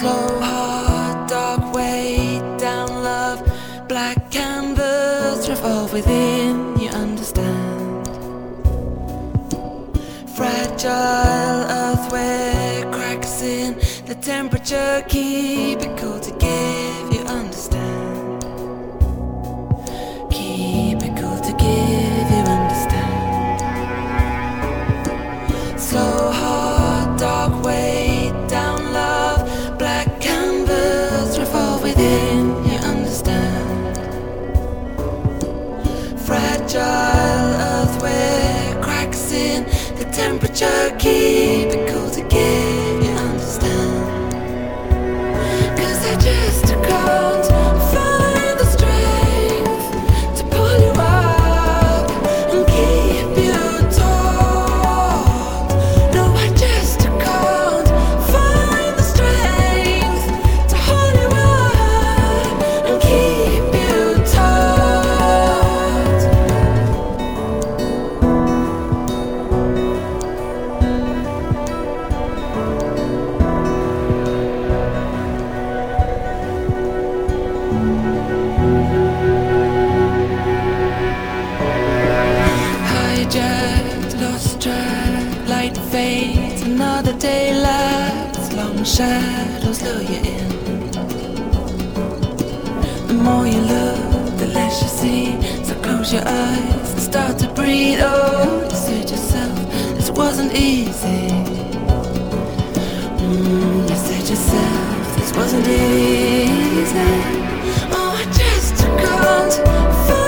Slow heart, dark way down love. Black canvas revolve within, you understand. Fragile earth where cracks in the temperature, keep it cool to give, you understand. Keep it cool to give, you understand. Slow heart, dark way down love. Black canvas revolve within, you understand. Fragile earth where cracks in the temperature, keep it cool to give, you understand. 'Cause I just can't find the strength to pull you up and keep you taut. No, I just can't find the strength to hold you up and keep you taut. Hijacked, lost track, light fades, another day lasts, long shadows lure you in. The more you look, the less you see, so close your eyes and start to breathe. Oh, you said yourself, this wasn't easy. You said yourself, this wasn't easy. Oh, I just can't find